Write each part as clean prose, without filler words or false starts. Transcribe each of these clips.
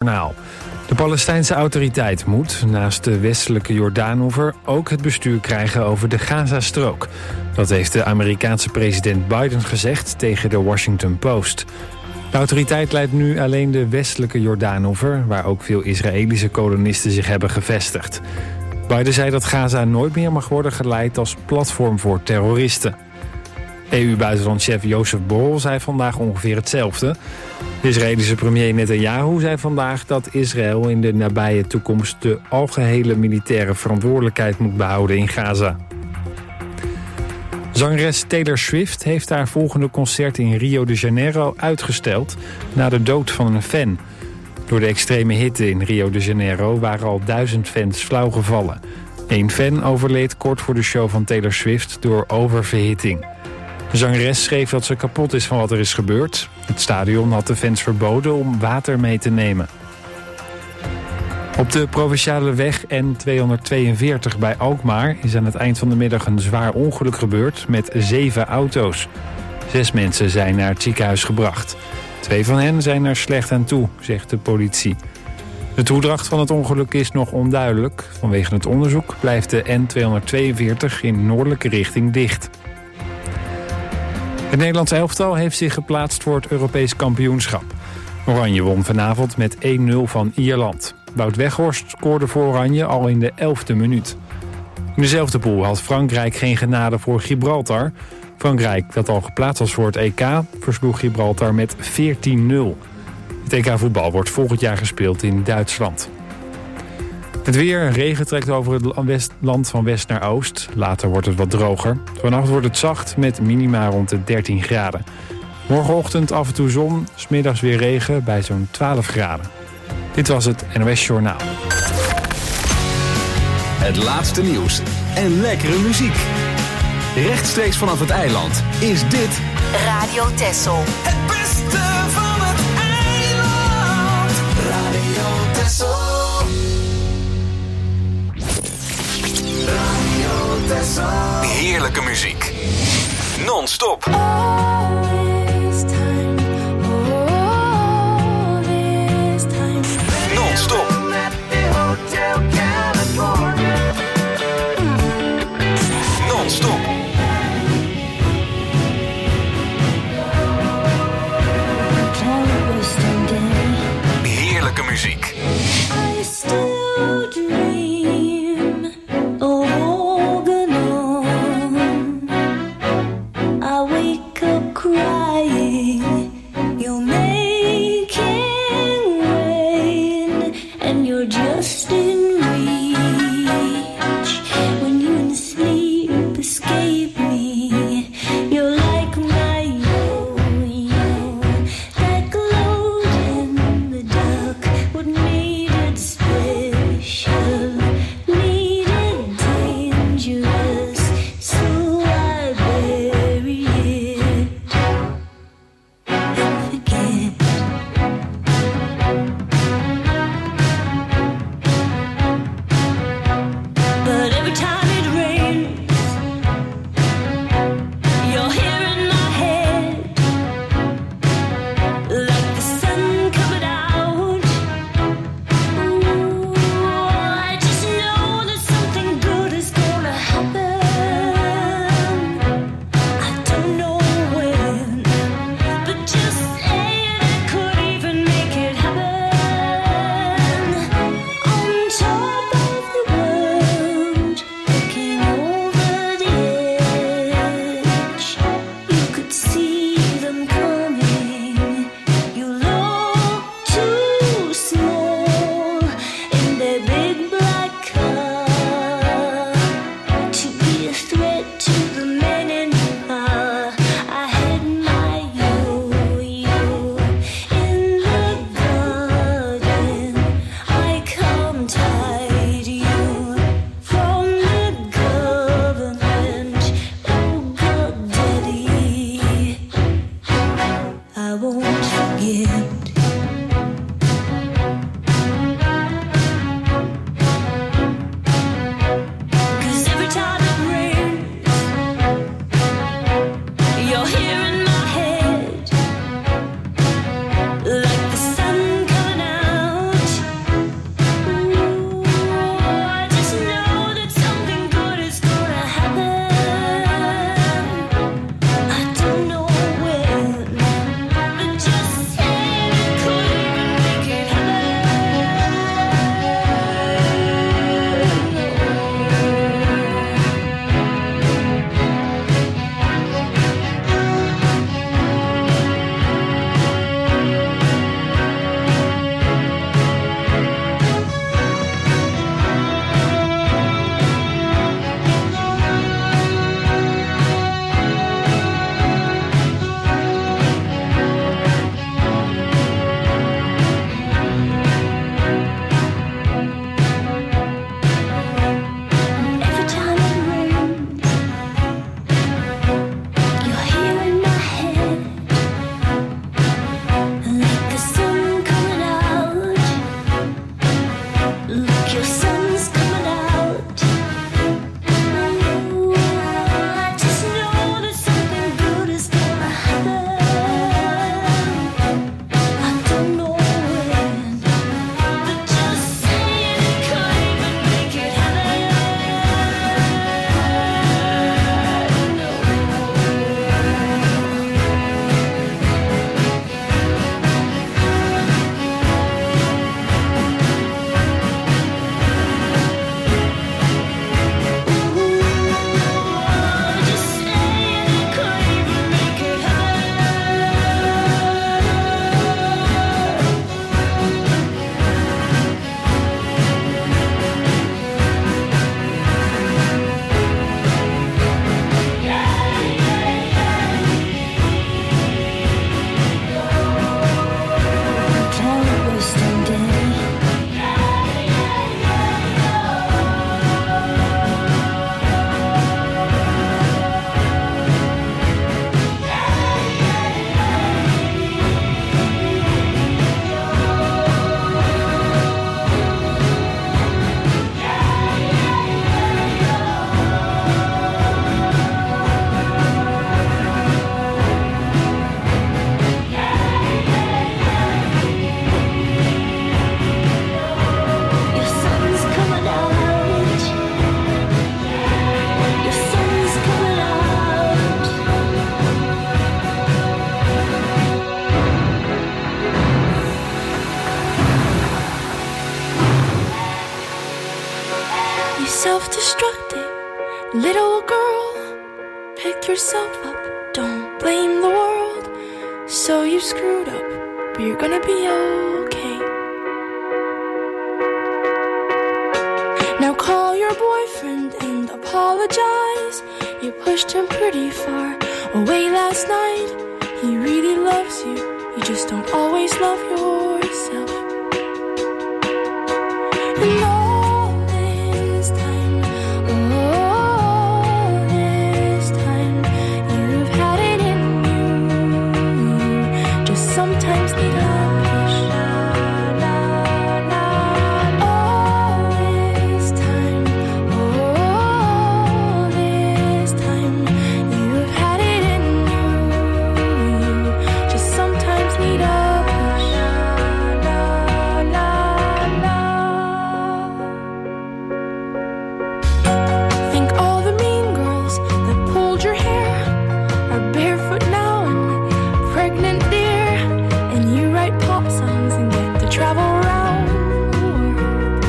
NOS-journaal. De Palestijnse autoriteit moet, naast de westelijke Jordaanoever, ook het bestuur krijgen over de Gazastrook. Dat heeft de Amerikaanse president Biden gezegd tegen de Washington Post. De autoriteit leidt nu alleen de westelijke Jordaanoever, waar ook veel Israëlische kolonisten zich hebben gevestigd. Biden zei dat Gaza nooit meer mag worden geleid als platform voor terroristen. EU-buitenlandchef Jozef Borrell zei vandaag ongeveer hetzelfde. De Israëlische premier Netanyahu zei vandaag dat Israël in de nabije toekomst de algehele militaire verantwoordelijkheid moet behouden in Gaza. Zangeres Taylor Swift heeft haar volgende concert in Rio de Janeiro uitgesteld na de dood van een fan. Door de extreme hitte in Rio de Janeiro waren al 1000 fans flauw gevallen. Eén fan overleed kort voor de show van Taylor Swift door oververhitting. De zangeres schreef dat ze kapot is van wat er is gebeurd. Het stadion had de fans verboden om water mee te nemen. Op de provinciale weg N242 bij Alkmaar is aan het eind van de middag een zwaar ongeluk gebeurd met 7 auto's. 6 mensen zijn naar het ziekenhuis gebracht. 2 van hen zijn er slecht aan toe, zegt de politie. De toedracht van het ongeluk is nog onduidelijk. Vanwege het onderzoek blijft de N242 in noordelijke richting dicht. Het Nederlands elftal heeft zich geplaatst voor het Europees kampioenschap. Oranje won vanavond met 1-0 van Ierland. Wout Weghorst scoorde voor Oranje al in de 11e minuut. In dezelfde pool had Frankrijk geen genade voor Gibraltar. Frankrijk, dat al geplaatst was voor het EK, versloeg Gibraltar met 14-0. Het EK voetbal wordt volgend jaar gespeeld in Duitsland. Het weer, regen trekt over het land van west naar oost. Later wordt het wat droger. Vannacht wordt het zacht met minima rond de 13 graden. Morgenochtend af en toe zon, 's middags weer regen bij zo'n 12 graden. Dit was het NOS Journaal. Het laatste nieuws en lekkere muziek. Rechtstreeks vanaf het eiland is dit Radio Texel. Het beste van het eiland. Radio Texel. Radio Texel. heerlijke muziek. Non-stop. Non-stop. Non-stop. Heerlijke muziek. self-destructive little girl. Pick yourself up, don't blame the world. So you screwed up, but you're gonna be okay. Now call your boyfriend and apologize. You pushed him pretty far away last night. He really loves you, you just don't always love yourself. And all this time, you've had it in you. You just sometimes need a push. All this time, you've had it in you. You just sometimes need a push. Think all the mean girls that pulled your hair are barefoot now and pregnant, dear. And you write pop songs and get to travel around the world.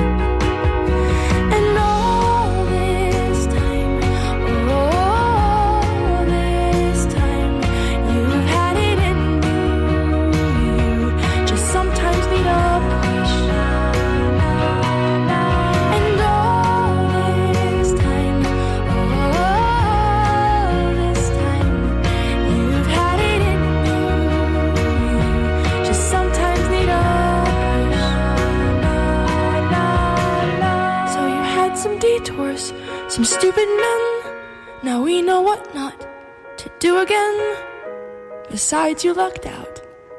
And all this time, you've had it in you. You just sometimes need a push. And all this time, you've had it in you. You just sometimes need a push. So you had some detours, some stupid men. Now we know what not to do again. Besides, you lucked out.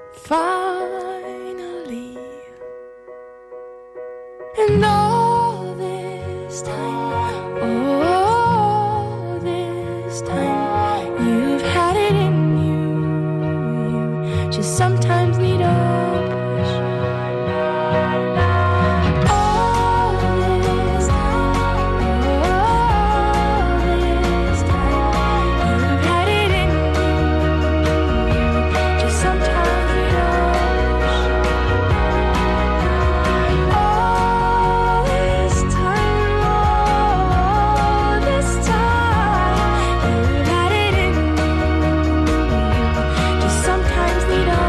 Finally. And all this time, you've had it in you. You just sometimes need a push. All this time, you've had it in you. You just sometimes need a push. All this time, you've had it in you. Just sometimes need a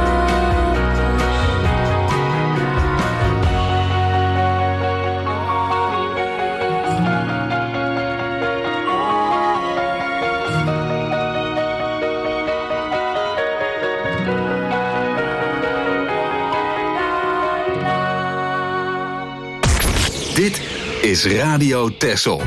Dit is Radio Texel.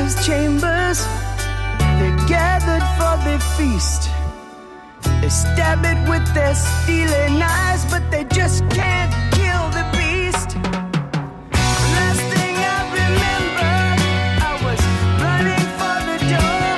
these chambers, they're gathered for their feast. They stab it with their stealing eyes, but they just can't kill the beast. Last thing I remember, I was running for the door.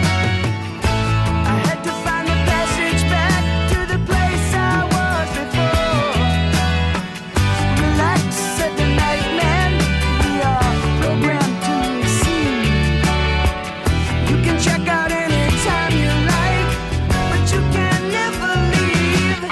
I had to find the passage back to the place I was before. Relax, said the night man, we are programmed to receive. You can check out anytime you like, but you can never leave.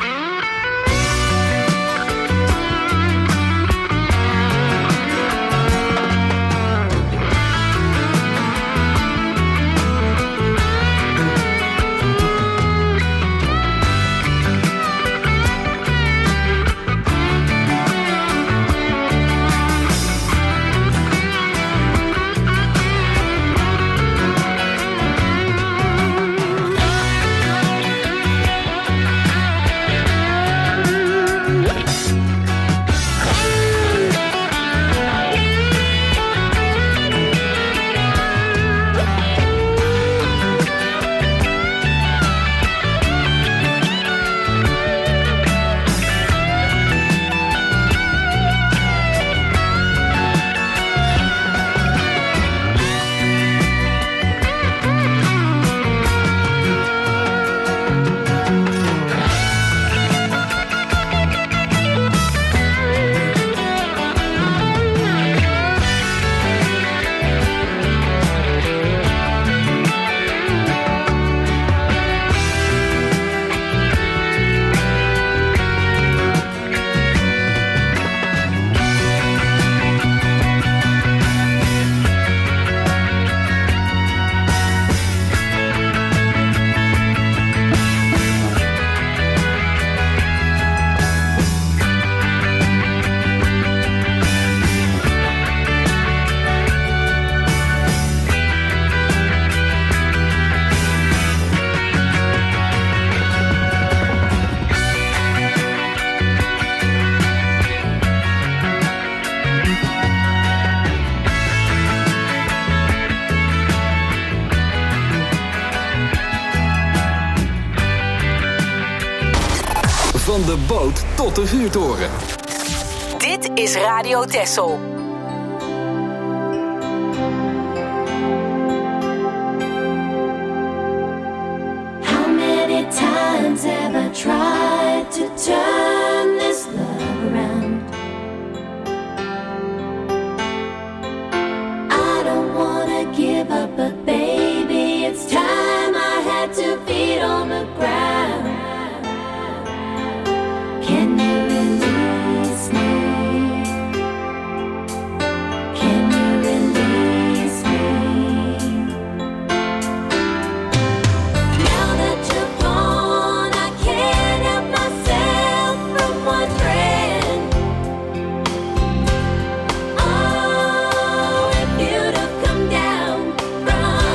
Van de boot tot de vuurtoren. Dit is Radio Texel. How many times have I tried to turn this love around? I don't wanna give up, but baby, it's time I had 2 feet on the ground. Can you release me? Can you release me? Now that you're gone, I can't help myself from wondering. Oh, if you'd have come down from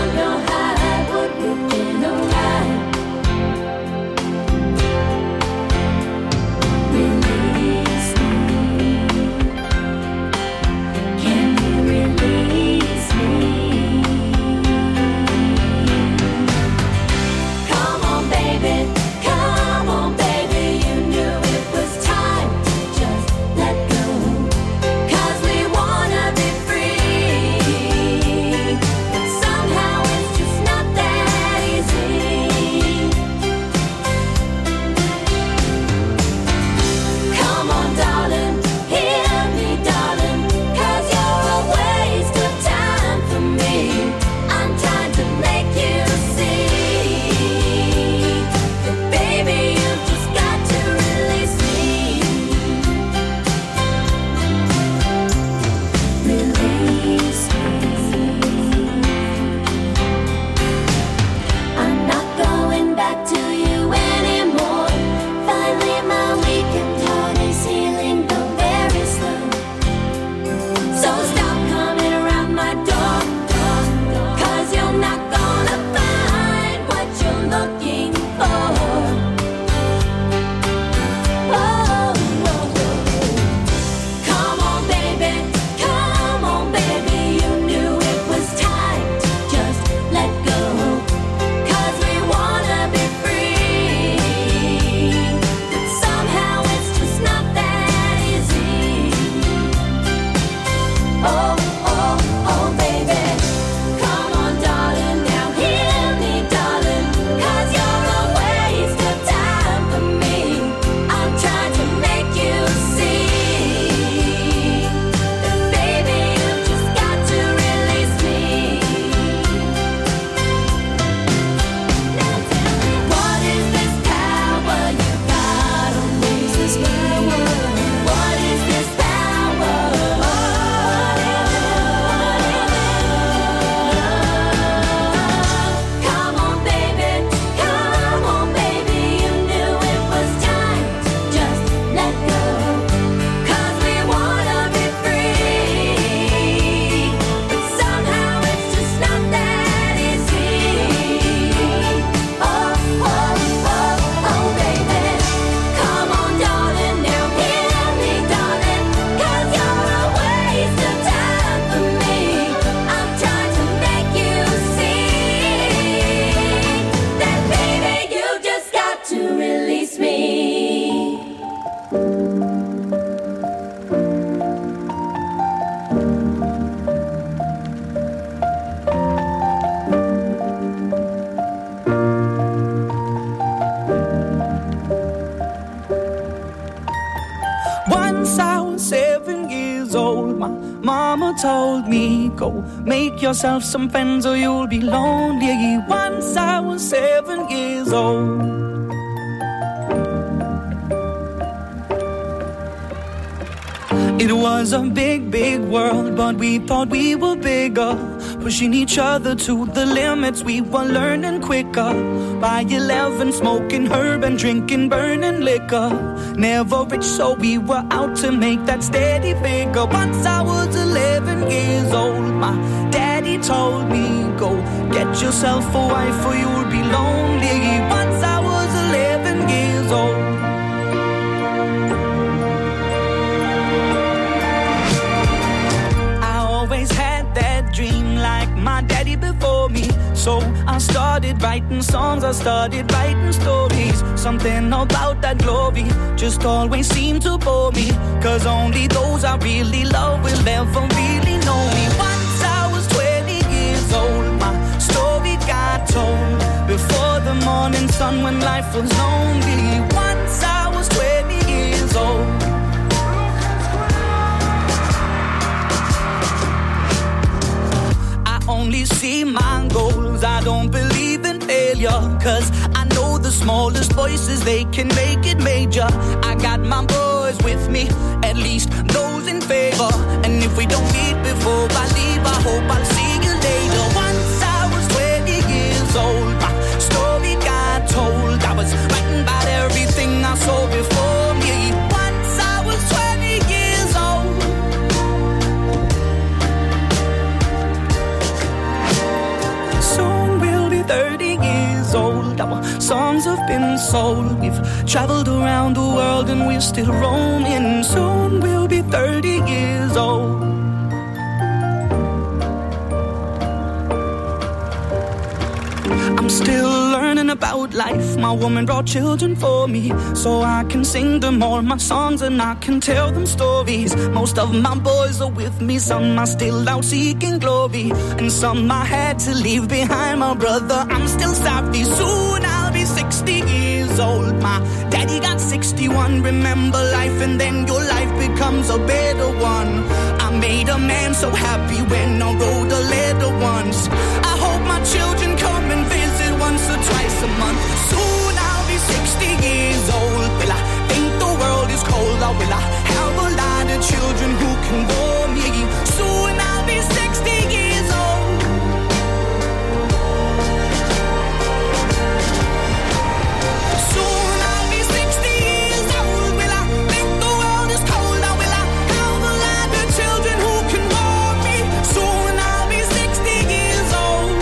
me, go make yourself some friends or you'll be lonely. Once I was 7 years old. It was a big, big world, but we thought we were bigger, pushing each other to the limits. We were learning quicker. By 11, smoking herb and drinking burning liquor. Never rich, so we were out to make that steady figure. Once I was 11 years old, my daddy told me, go get yourself a wife or you'll be lonely. Once I was 11 years old. Dream like my daddy before me. So I started writing songs, I started writing stories. Something about that glory just always seemed to bore me. Cause only those I really love will ever really know me. Once I was 20 years old, my story got told. Before the morning sun when life was lonely. Once I was 20 years old. Only see my goals, I don't believe in failure. Cause I know the smallest voices, they can make it major. I got my boys with me, at least those in favor. And if we don't meet before I leave, I hope I'll see you later. Once I was 20 years old, my story got told. I was writing about everything I saw before me. Once I was 20 years old. Soon we'll be 30 years old. Our songs have been sold. We've traveled around the world and we're still roaming. Soon we'll be 30 years old. I'm still learning about life. My woman brought children for me, so I can sing them all my songs and I can tell them stories. Most of my boys are with me, some are still out seeking glory, and some I had to leave behind. My brother, I'm still sorry. Soon I'll be 60 years old. My daddy got 61. Remember life and then your life becomes a better one. I made a man so happy when I wrote a letter once. I hope my children come and visit once or twice a month. Soon I'll be 60 years old. Will I think the world is cold, or will I have a lot of children who can bore me? Soon I'll be 60 years old. Soon I'll be 60 years old. Will I think the world is cold, or will I have a lot of children who can bore me? Soon I'll be 60 years old.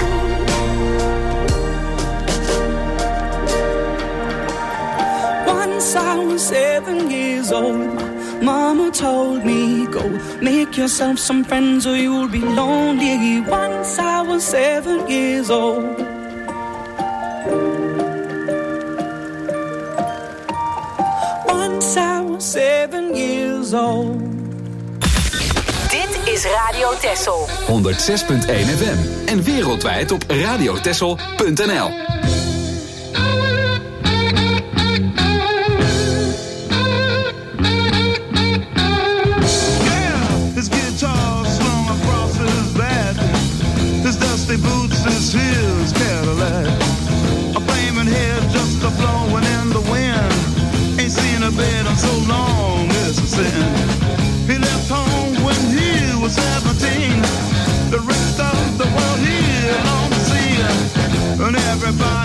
Once I was 7 years old, Mama told me, go make yourself some friends or you'll be lonely. Once I was 7 years old. Once I was 7 years old. Dit is Radio Texel. 106.1 FM en wereldwijd op radiotexel.nl. Boots, his heels, Cadillac. A flaming head just a blowing in the wind. Ain't seen a bed in so long, it's a sin. He left home when he was 17. The rest of the world he long to see. And everybody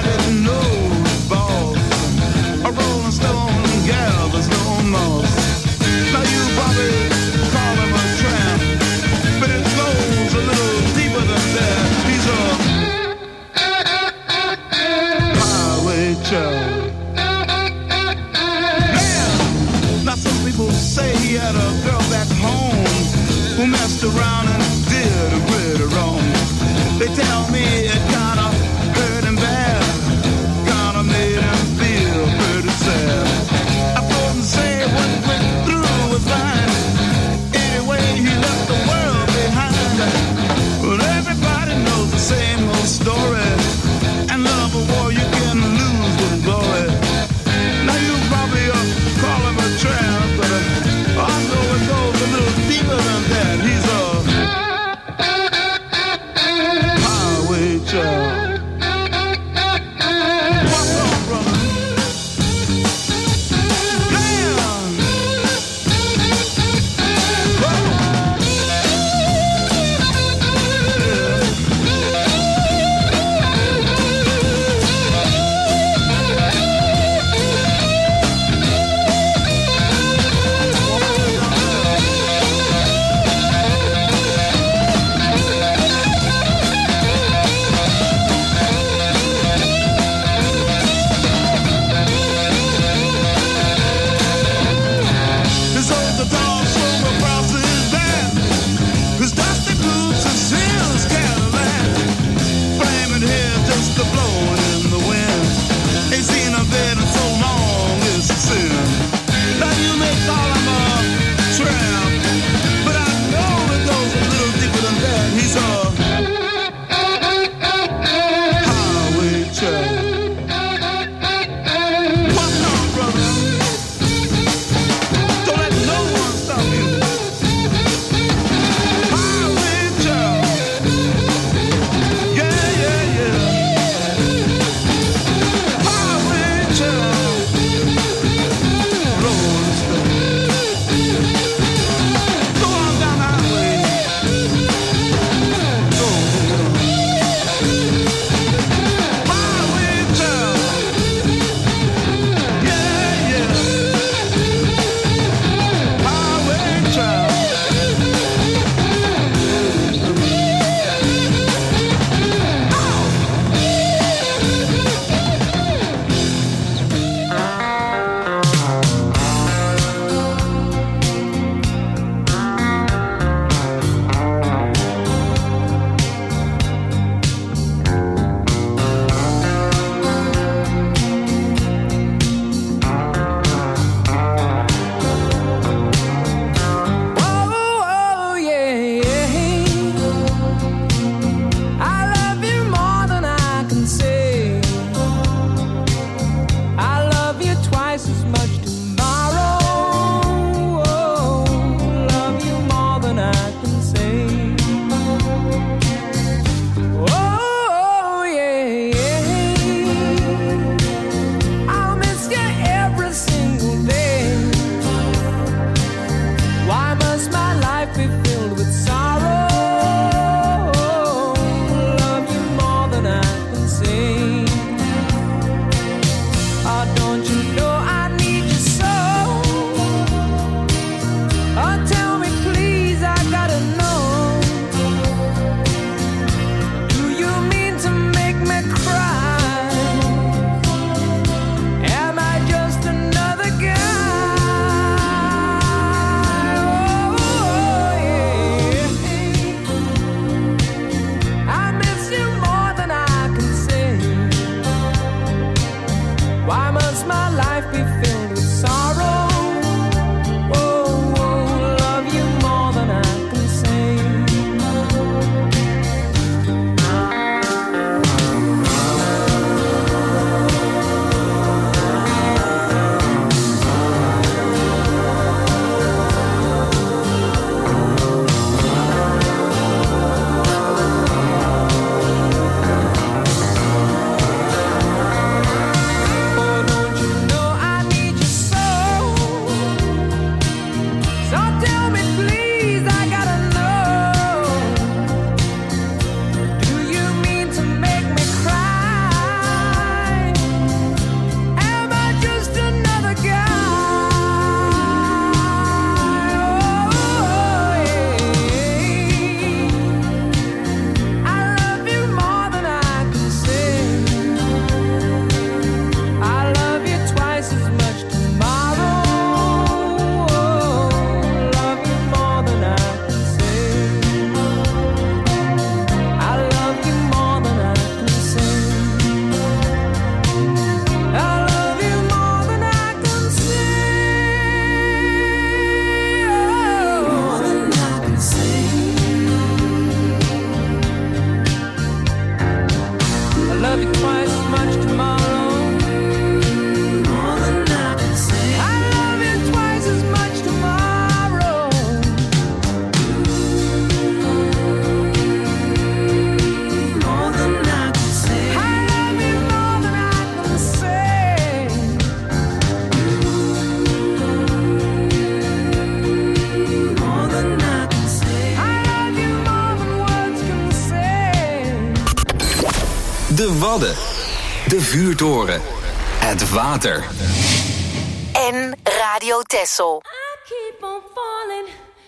De Wadden. De Vuurtoren. Het water. En Radio Texel. I keep on falling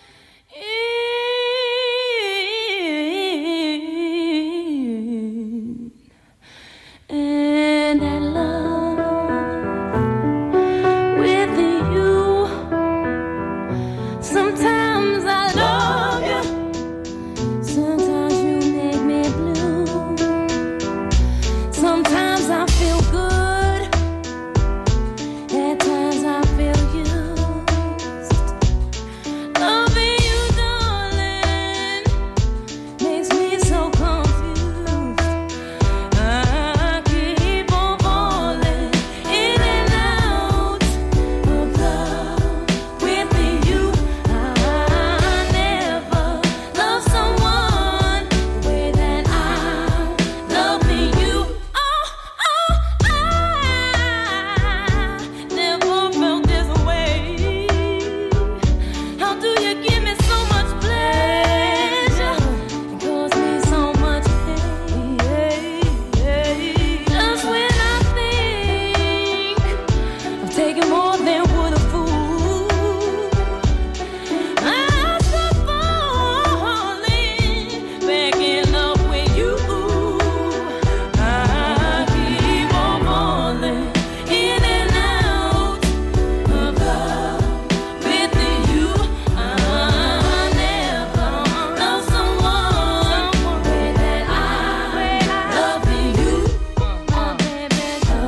in. And I love with you. Sometimes I love you. Sometimes you make me blue. Sometimes I feel good. At times I feel used. Loving you, darling, makes me so confused. I keep on falling in and out of love with you. I never loved someone the way that I'm loving you. I never felt this way. How do you give me so much pleasure and cause me so much pain? Just when I think I'm taking more than would a fool, I start falling back in love with you. I keep on falling in and out of love with you. I never loved someone the way that I love you. Baby,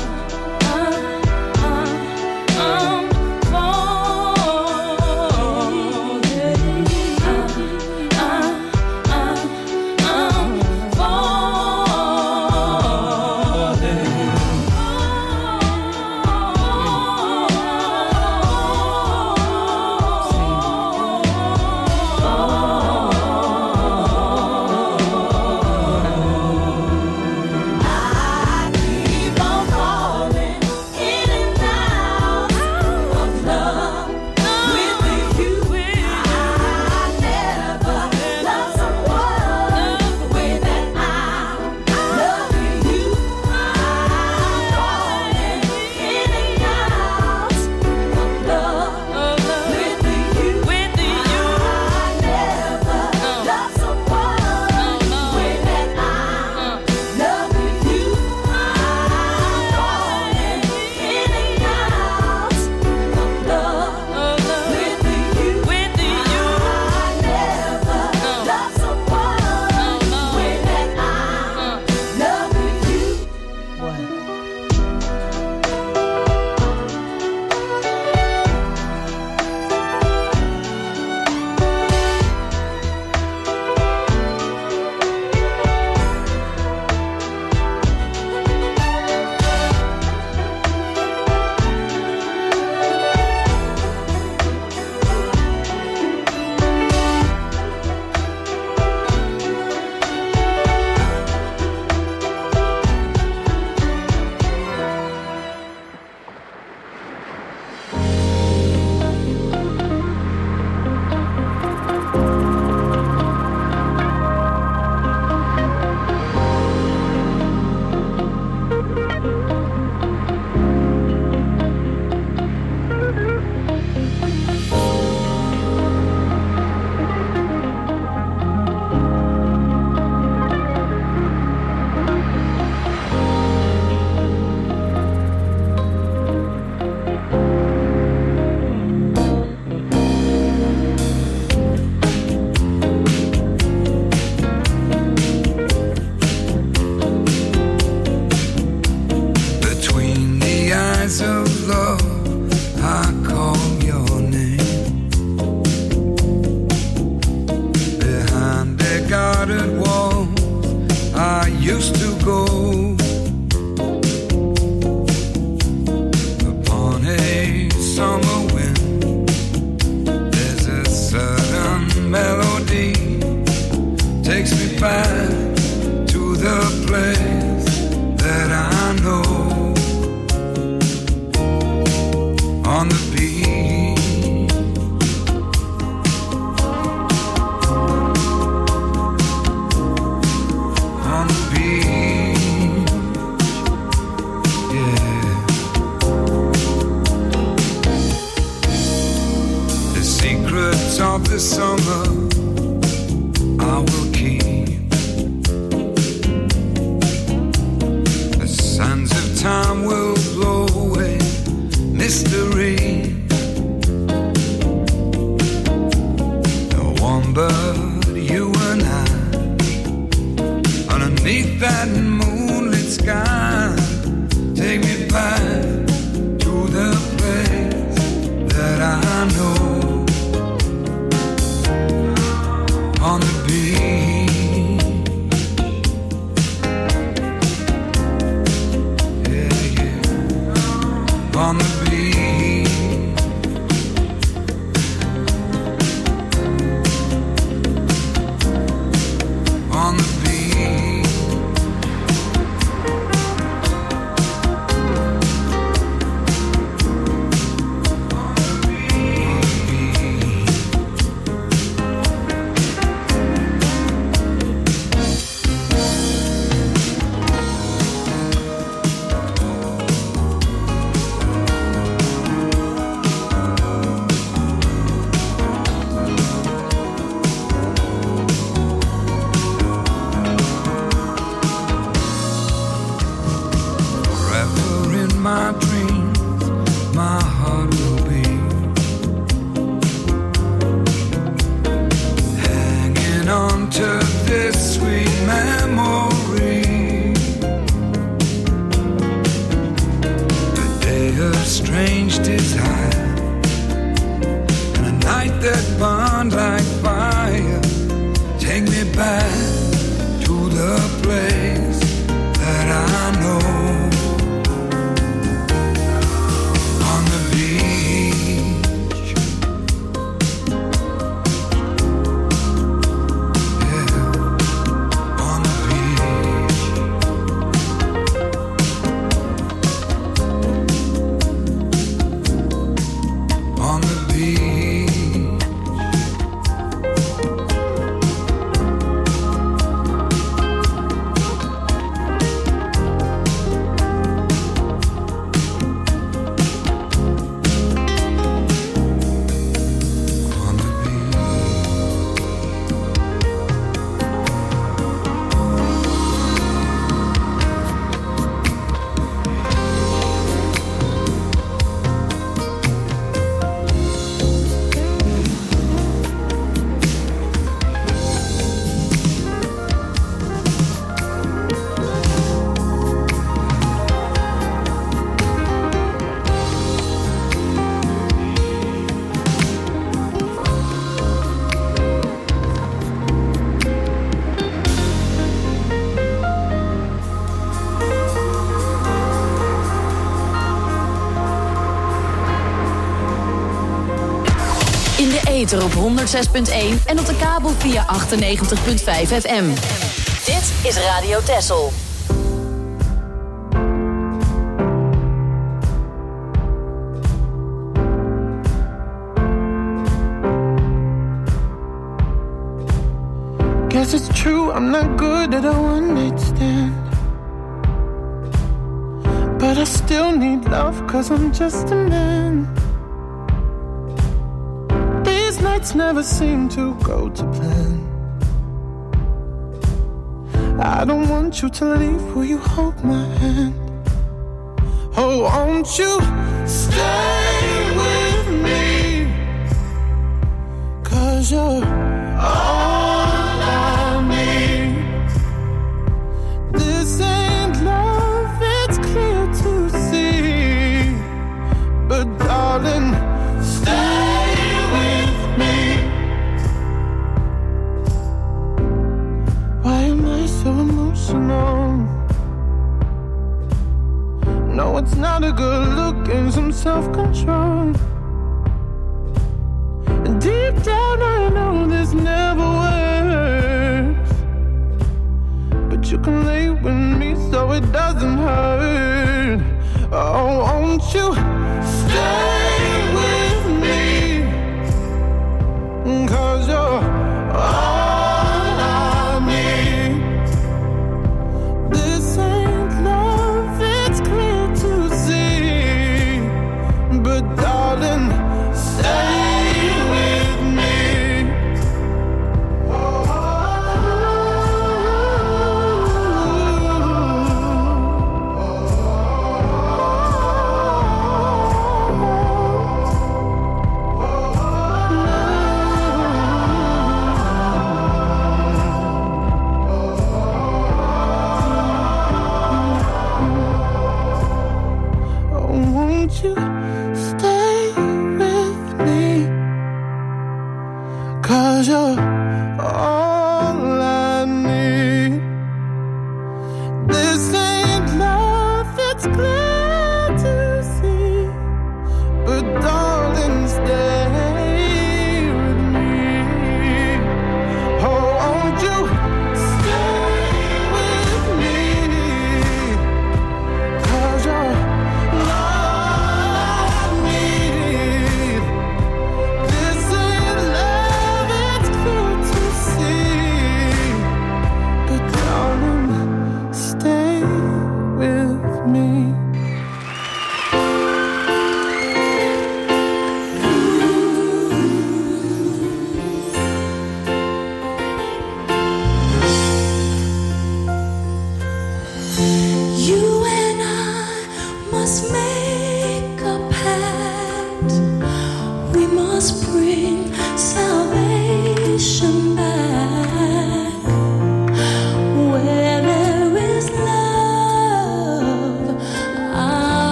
keep on falling in and out of love with you. I never loved someone the way that I'm loving you. I'm falling in and out of love with you. I never loved someone the way that I'm loving you. I'm falling in and out of love with you. I never loved someone the way that I'm loving you. Between the eyes of love, I call your name. Behind their guarded walls, I used to go. Upon a summer wind, there's a sudden melody, takes me back to the place that I know. On the beach, on the beach. beneath that moonlit sky. Take me back to the place that I know. On the beach, yeah, yeah. On the beach, on the beach, my dreams, my heart will be hanging on to this sweet memory. A day of strange desire and a night that burned like fire. Take me back to the place that I know. Op 106.1 en op de kabel via 98.5 FM. Dit is Radio Texel. Guess it's true, I'm not good at a one-night stand. But I still need love, 'cause I'm just a man. Nights never seem to go to plan. I don't want you to leave, will you hold my hand? Oh, won't you stay with me? 'Cause you're all I need. This ain't love, it's clear to see. But darling, stay. So emotional. No, it's not a good look and some self-control. And deep down I know this never works, but you can lay with me so it doesn't hurt. Oh, won't you stay with me? 'Cause you're all I need. This ain't love, it's clear to see. But darling, stay with me.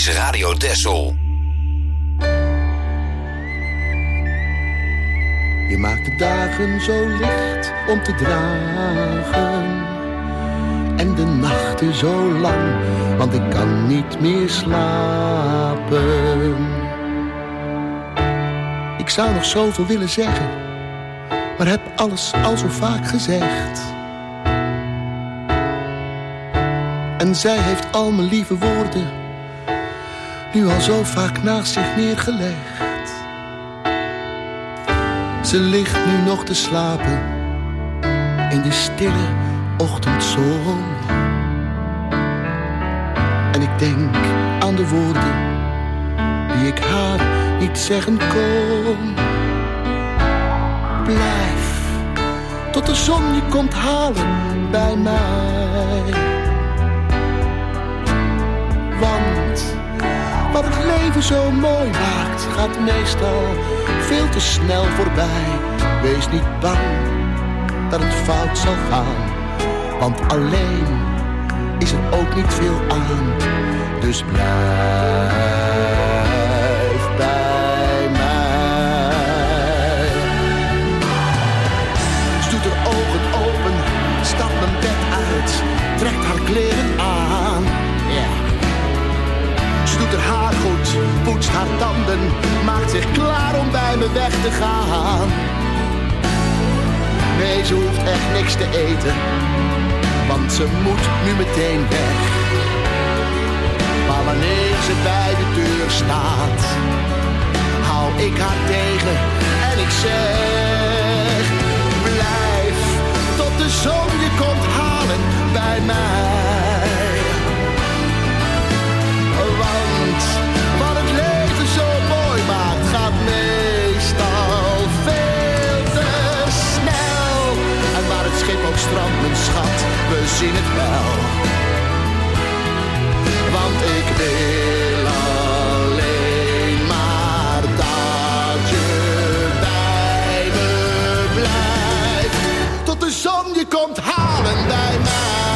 Radio Texel. Je maakt de dagen zo licht om te dragen en de nachten zo lang, want ik kan niet meer slapen. Ik zou nog zoveel willen zeggen, maar heb alles al zo vaak gezegd. En zij heeft al mijn lieve woorden nu al zo vaak naast zich neergelegd. Ze ligt nu nog te slapen in de stille ochtendzon. En ik denk aan de woorden die ik haar niet zeggen kon. Blijf tot de zon je komt halen bij mij. Want wat het leven zo mooi maakt, gaat meestal veel te snel voorbij. Wees niet bang dat het fout zal gaan, want alleen is er ook niet veel aan. Dus blijf bij mij. Ze doet haar ogen open, stapt mijn bed uit, trekt haar kleren aan. Ze doet haar haar goed, poetst haar tanden, maakt zich klaar om bij me weg te gaan. Nee, ze hoeft echt niks te eten, want ze moet nu meteen weg. Maar wanneer ze bij de deur staat, hou ik haar tegen en ik zeg: blijf tot de zon je komt halen bij mij. Want wat het leven zo mooi maakt, gaat meestal veel te snel. En waar het schip ook strandt, mijn schat, we zien het wel. Want ik wil alleen maar dat je bij me blijft. Tot de zon je komt halen bij mij.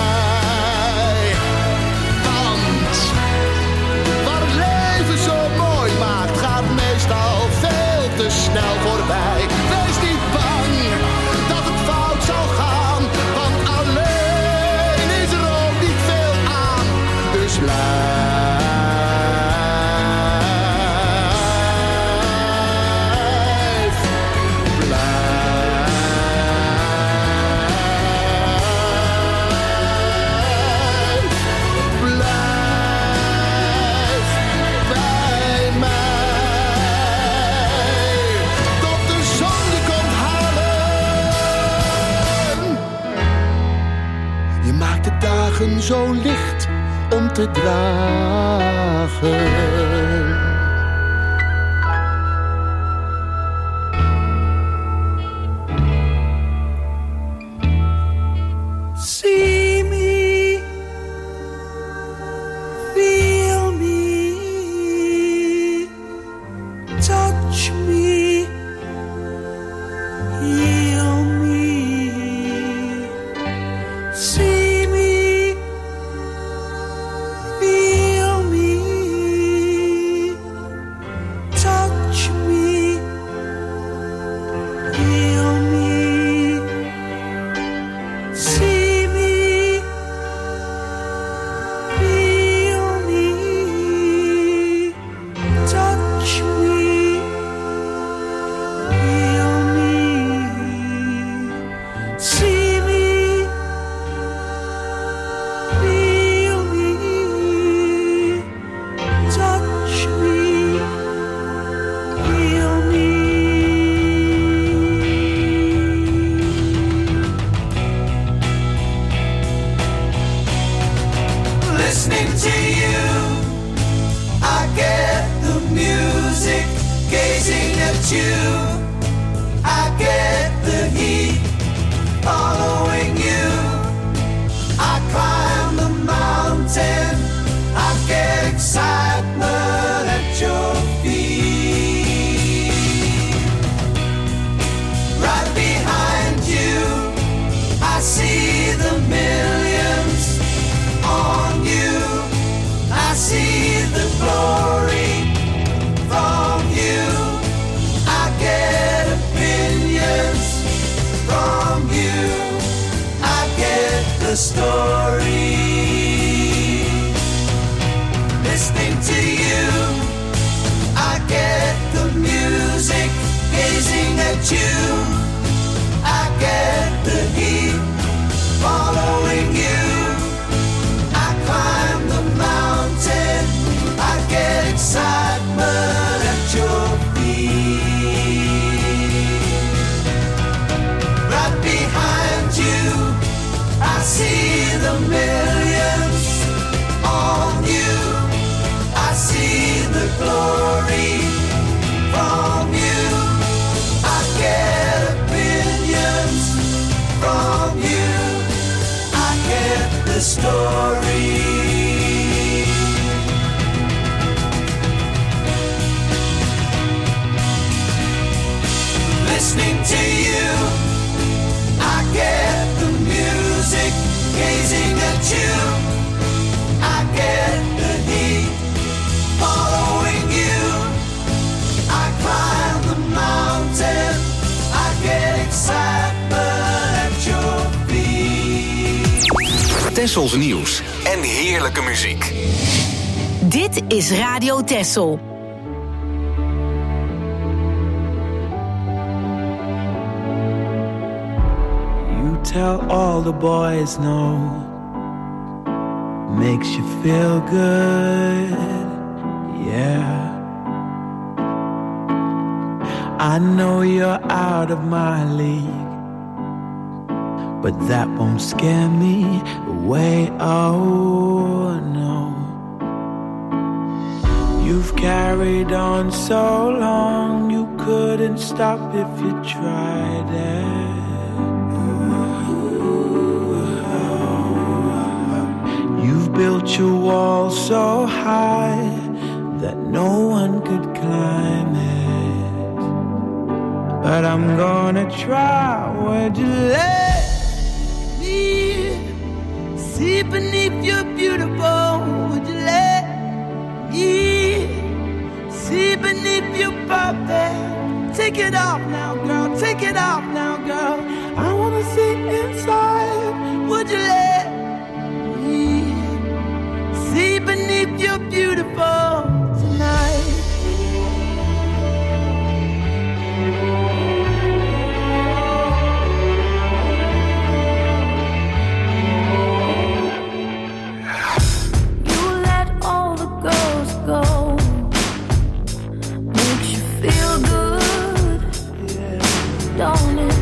Want wat het leven zo mooi maakt, gaat meestal veel te snel voorbij. Wees niet bang dat het fout zal gaan, want alleen is er ook niet veel aan. Dus blijf. Zo licht om te dragen. See me, feel me, touch me, heal me. See me, see the glow. at you, I get the heat. Following you, I climb the mountain. I get excitement at your feet. Right behind you, I see the millions on you. I see the glory from you. I get opinions from you. I get the story. Listening to you, I get the music. Gazing at you, I get the heat. Following you, I climb the mountain. I get excitement at your feet. Tessels nieuws en heerlijke muziek. Dit is Radio Tessel. You tell all the boys no. Makes you feel good, yeah. I know you're out of my league, but that won't scare me away, oh no. You've carried on so long, you couldn't stop if you tried it. You've built your wall so high that no one could climb it. But I'm gonna try. Would you let me see beneath your beautiful? Would you let me see beneath your perfect? Take it off now, girl. Take it off now, girl. I wanna see inside. Would you let me see beneath your beautiful tonight? You let all the girls go. Makes you feel good, don't it?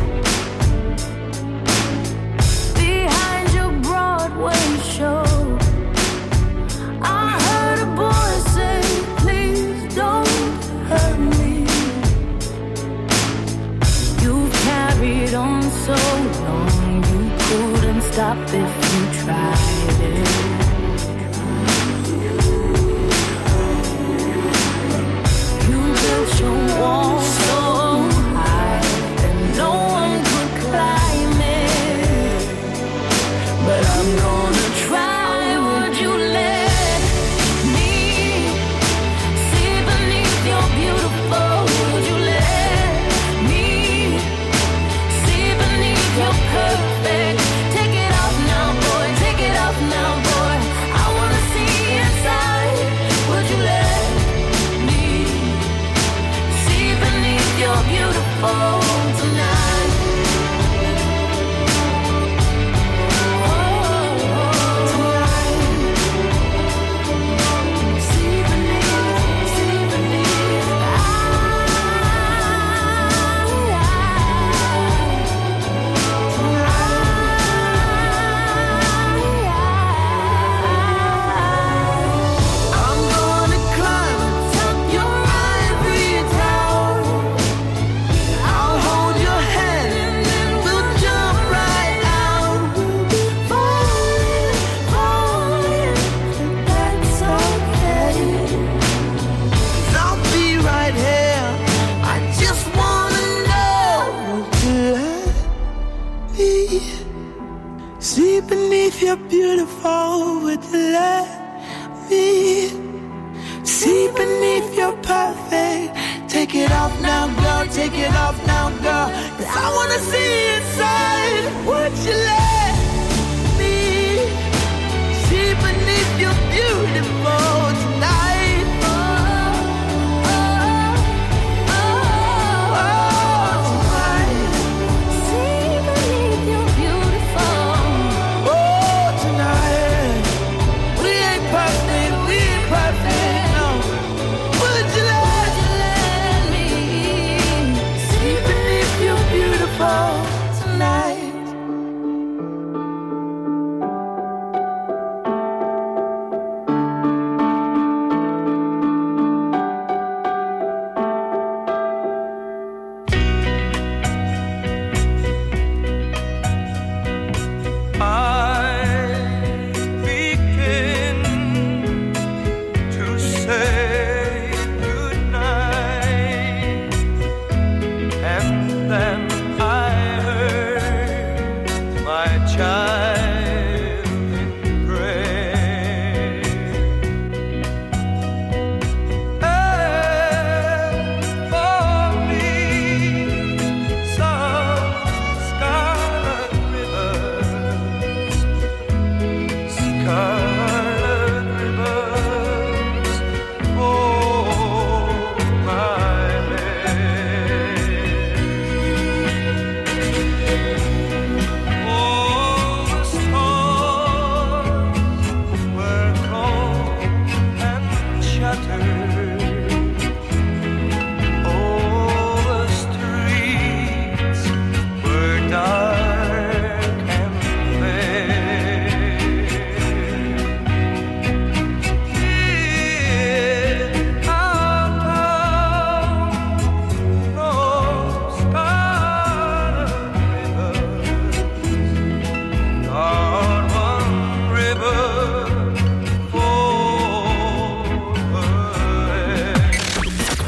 Behind your Broadway show, I heard a boy say, please don't hurt me. You've carried on so long, you couldn't stop if you tried it. You built your wall so high that no one could climb it. But I'm gonna try. Would you let me see beneath your beautiful? Would you let me see beneath your perfect? Take it off now, boy. Take it off now, boy. I wanna see inside. Would you let me see beneath your beautiful tonight? I'm gonna climb atop your ivory tower. I'll hold your hand and then we'll jump right out. We'll be falling, falling, that's okay. 'Cause I'll be right here. I just wanna know, would you let me see beneath your beautiful? Would you let me see beneath your perfect? Take it off now, girl. Take it off now, girl. 'Cause I wanna see inside. Would you let me see beneath your beautiful tonight? Oh, oh, oh, oh, tonight.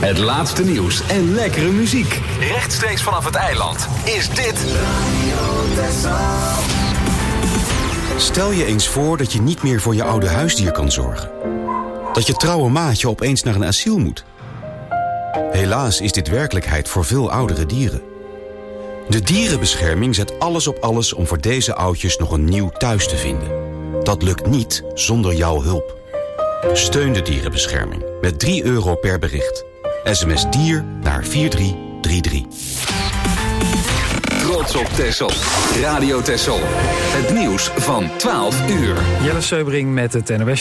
Het laatste nieuws en lekkere muziek. Rechtstreeks vanaf het eiland is dit Radio Texel. Stel je eens voor dat je niet meer voor je oude huisdier kan zorgen. Dat je trouwe maatje opeens naar een asiel moet. Helaas is dit werkelijkheid voor veel oudere dieren. De dierenbescherming zet alles op alles om voor deze oudjes nog een nieuw thuis te vinden. Dat lukt niet zonder jouw hulp. Steun de dierenbescherming met €3 per bericht. SMS dier naar 4333. Trots op Texel. Radio Texel. Het nieuws van 12 uur. Jelle Seubring met het NOS.